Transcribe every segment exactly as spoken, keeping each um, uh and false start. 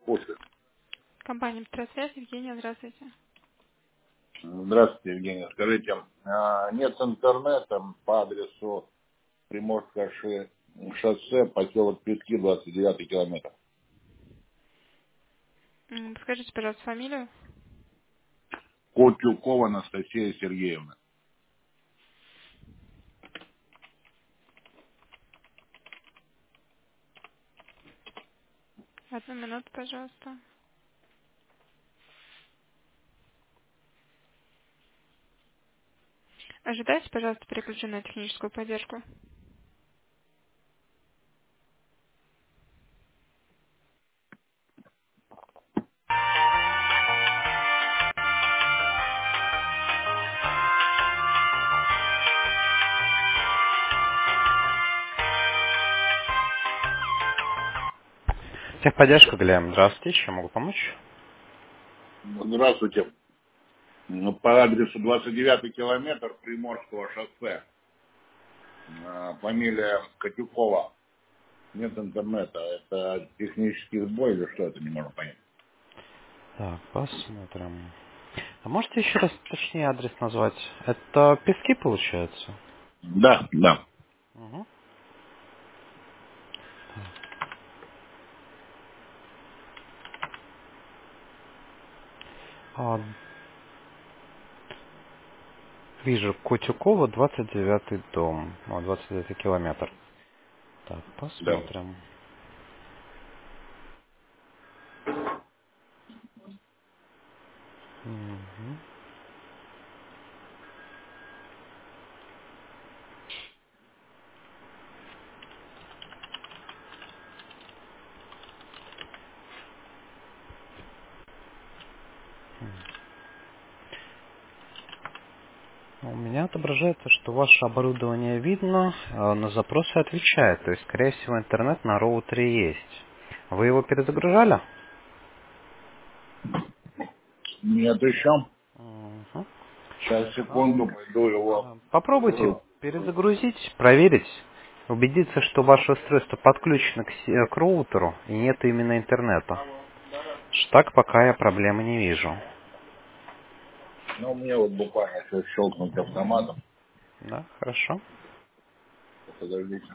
Слушай. Компания «Петросвязь», Евгения, здравствуйте. Здравствуйте, Евгений. Скажите, а, нет интернета по адресу Приморское ше- шоссе, поселок Пески, двадцать девятый километр. М, Скажите, пожалуйста, фамилию. Котюкова Анастасия Сергеевна. Одну минуту, пожалуйста. Ожидайте, пожалуйста, переключу на техническую поддержку. Техподдержка, Глеб. Здравствуйте, чем могу помочь? Здравствуйте. Ну, по адресу двадцать девятый километр Приморского шоссе. А, Фамилия Котюкова. Нет интернета. Это технический сбой или что это, не можем понять. Так, посмотрим. А можете еще раз точнее адрес назвать? Это Пески, получается? Да, да, Угу. А, вижу, Котюкова, двадцать девятый дом. О, двадцать девятый километр. Так, да. посмотрим. Мгм. У меня отображается, что ваше оборудование видно, а на запросы отвечает. То есть, скорее всего, интернет на роутере есть. Вы его перезагружали? Нет еще. Мгм. Сейчас, Ну, секунду, пойду его да. Попробуйте открою. перезагрузить, проверить, убедиться, что ваше устройство подключено к, се- к роутеру и нет именно интернета. Ш- Так пока я проблемы не вижу. Ну, мне вот буквально сейчас щелкнуть автоматом. Да, хорошо. Подождите.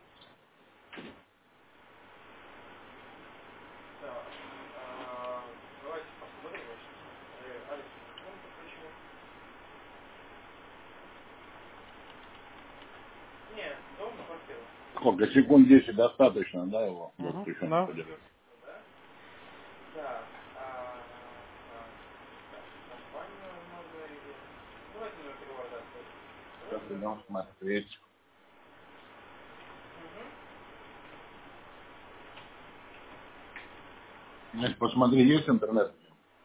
Сколько? Секунд десять достаточно, да, его до Мгм, отключения да. подержать? Сейчас идем смотреть. Значит, посмотри, есть интернет?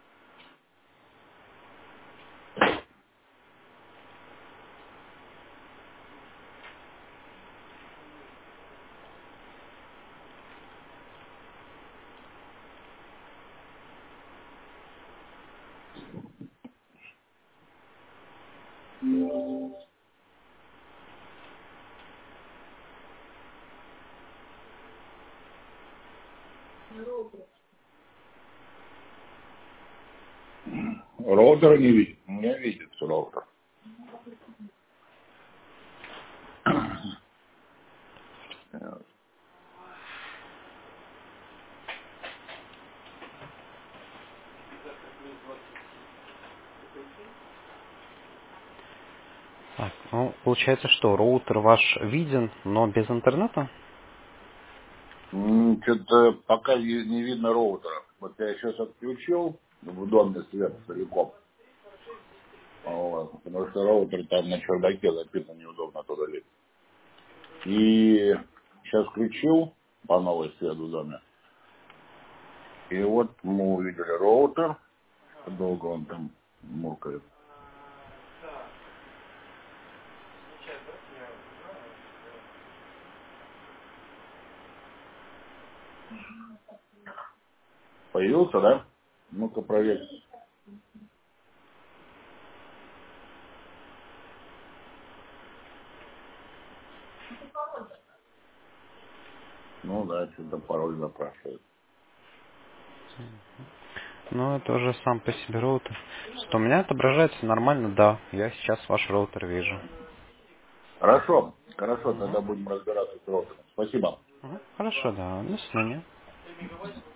Роутер не видит. У меня видит роутер. Так, ну, получается, что роутер ваш виден, но без интернета? Что-то пока не не видно роутера. Вот я сейчас отключил в доме свет целиком. Вот, потому что роутер там на чердаке записан, неудобно туда лезть. И сейчас включил по новой свет в доме. И вот мы увидели роутер. Долго он там муркает. Появился, да? Ну-ка проверь. Ну да, что-то пароль запрашивает. Ну, это уже сам по себе роутер. Что у меня отображается нормально, да. Я сейчас ваш роутер вижу. Хорошо, хорошо, Угу. тогда будем разбираться с роутером. Спасибо. Угу. Хорошо, да. До свидания.